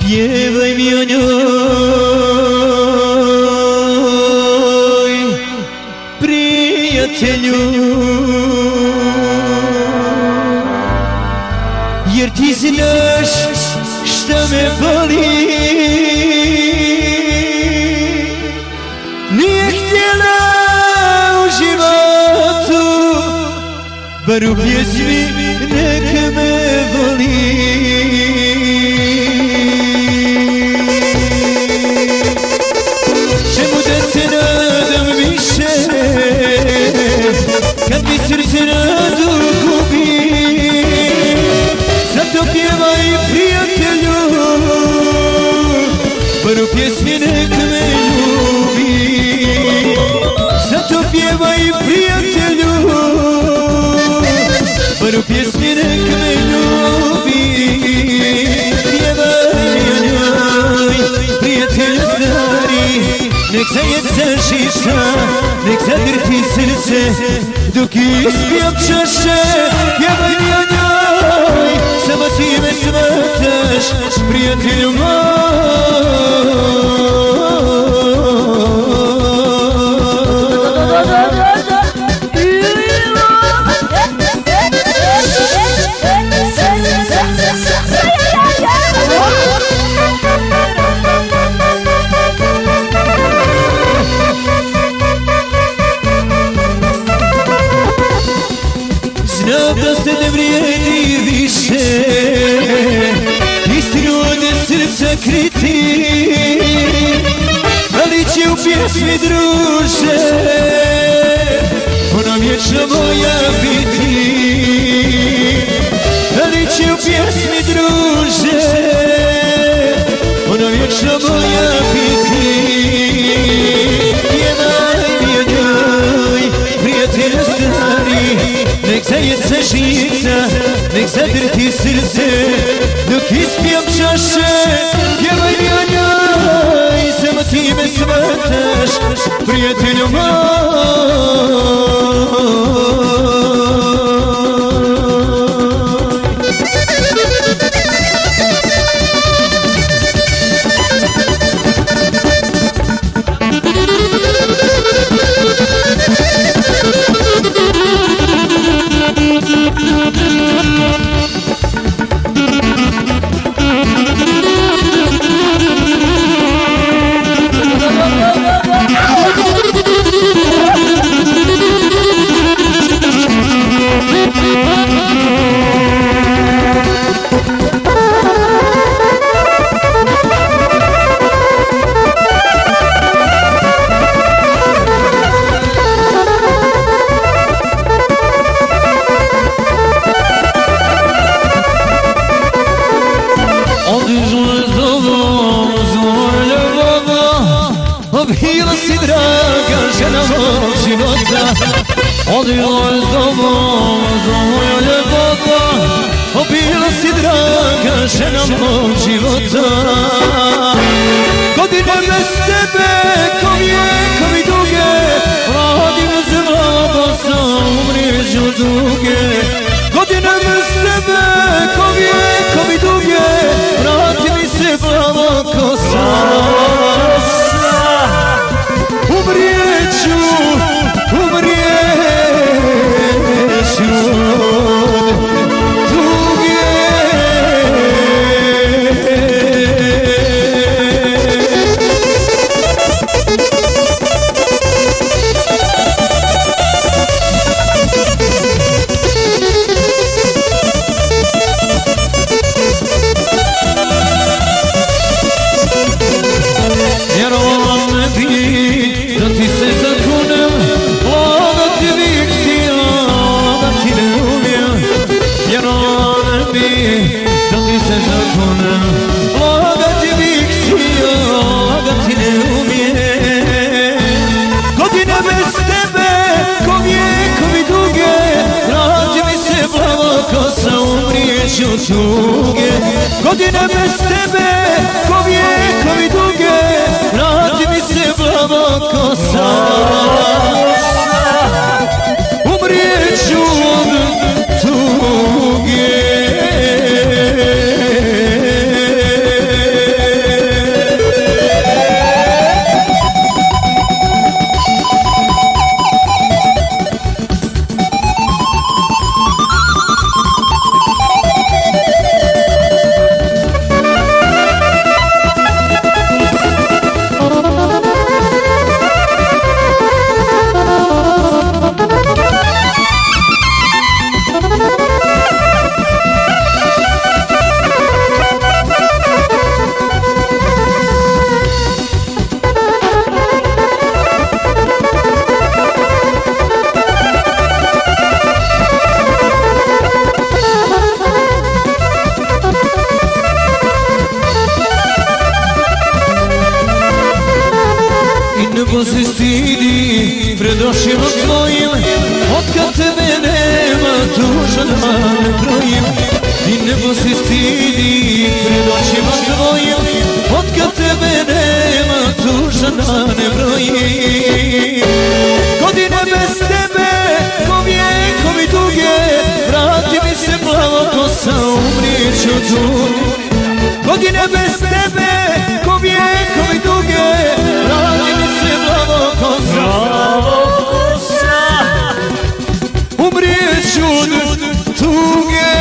Pjevaj mi o njoj, prijatelju, jer ti znaš šta me boli. Nije htjela u životu, bar u pjesmi nek me voli. Čemu da se nadam više, kad mi srce nadu gubi? Zato pjevaj prijatelju, bar u pjesmi nek me ljubi. Zato pjevaj prijatelju, bar u pjesmi nek me ljubi. Pjevaj mi o njoj, prijatelju stari, nek zajeca žiša, nek zadrti srce, dok ispijam čaše. Pjevaj mi o njoj, samo ti me shvataš, prijatelju moj. Znam da se ne vrijedi više istinu od srca kriti, ali će u pjesmi, druže, ona vječno moja biti. Ali će u pjesmi, druže, ona vječno moja biti. Pjevaj mi o njoj, prijatelju stari, nek zajeca žica, nek zadrti srce, dok ispijam čaše. Pjevaj mi o njoj, samo ti me shvataš, prijatelju moj. Bila si draga žena mog života, odjela je s tobom za moja ljepota. Bila si draga žena mog života, godine bez tebe ko vijekovi duge, radim se mlada sam umrijeću duge. Godine bez tebe ko vijekovi duge, vrati mi se plava kosa. Umrijeću od tuge. Vjerovala ne bi da ti se zakunem, lagati bih htio, lagati ne umijem. Vjerovala ne bi da ti se zakunem, lagati bih htio, lagati ne umijem. Godine bez tebe ko vijekovi duge, vrati mi se plava kosa, umrijeću od tuge. Godine bez tebe ko vijekovi duge, vrati mi se plava kosa. Umrijeću od tuge. nebo se stidi pred očima tvojim, otkad tebe nema tužan ne brojim. I nebo se stidi pred očima tvojim, otkad tebe nema tužan ne brojim. Godine bez tebe ko vijekovi duge, vrati mi se plavo kosa, umrijet ću tu. Godine bez tebe ko vijekovi duge, vrati mi se plavo kosa, umrijet ću tuge.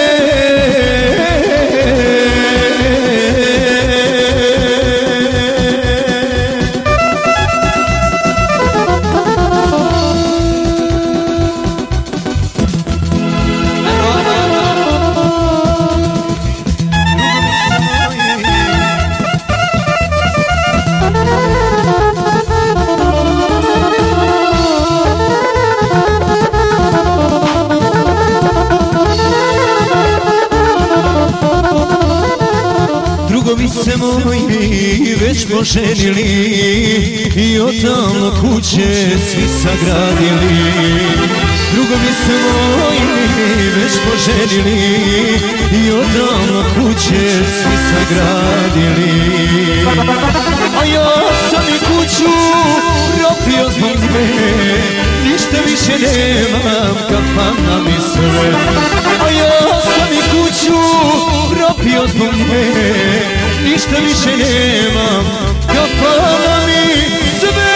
Drugovi se moji već poženili i od tamo kuće svi sagradili. Drugovi se moji već poženili i od tamo kuće svi sagradili. A ja sam i kuću propio zbog tebe, ništa više nemam, kafana mi sve. A ja sam i kuću propio zbog tebe, ništa više nemam, kafana mi sve.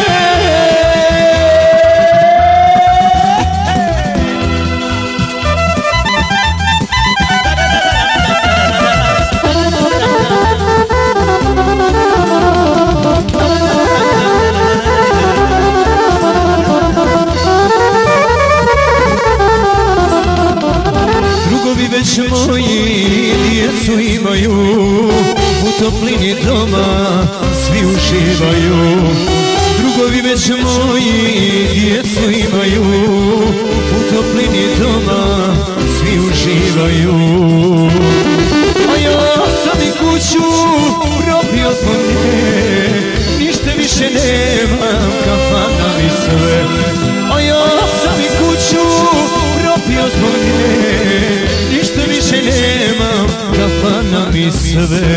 Drugovi već moji djecu imaju, u toplini doma svi uživaju. Drugovi već moji djecu imaju, u toplini doma svi uživaju. A ja sam i kuću propio zbog tebe, ništa više nemam, kafana mi sve. A ja sam i kuću propio zbog tebe, ništa više nemam, kafana mi sve.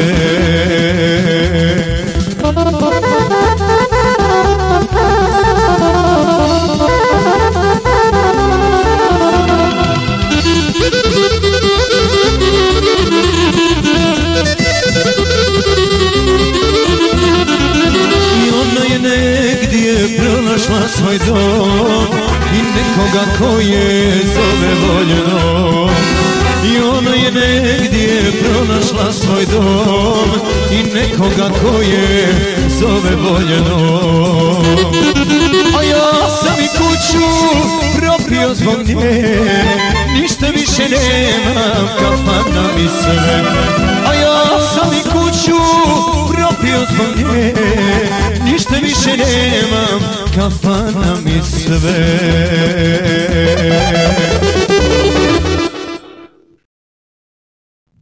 I ona je negdje pronašla svoj dom i nekoga koje zove voljeno. I ona je negdje pronašla svoj dom i nekoga koje zove voljeno. A ja sam i kuću propio zbog nje, ništa više nemam, kafana mi sve. A ja sam i kuću propio zbog nje, ništa više nemam, kafana mi sve.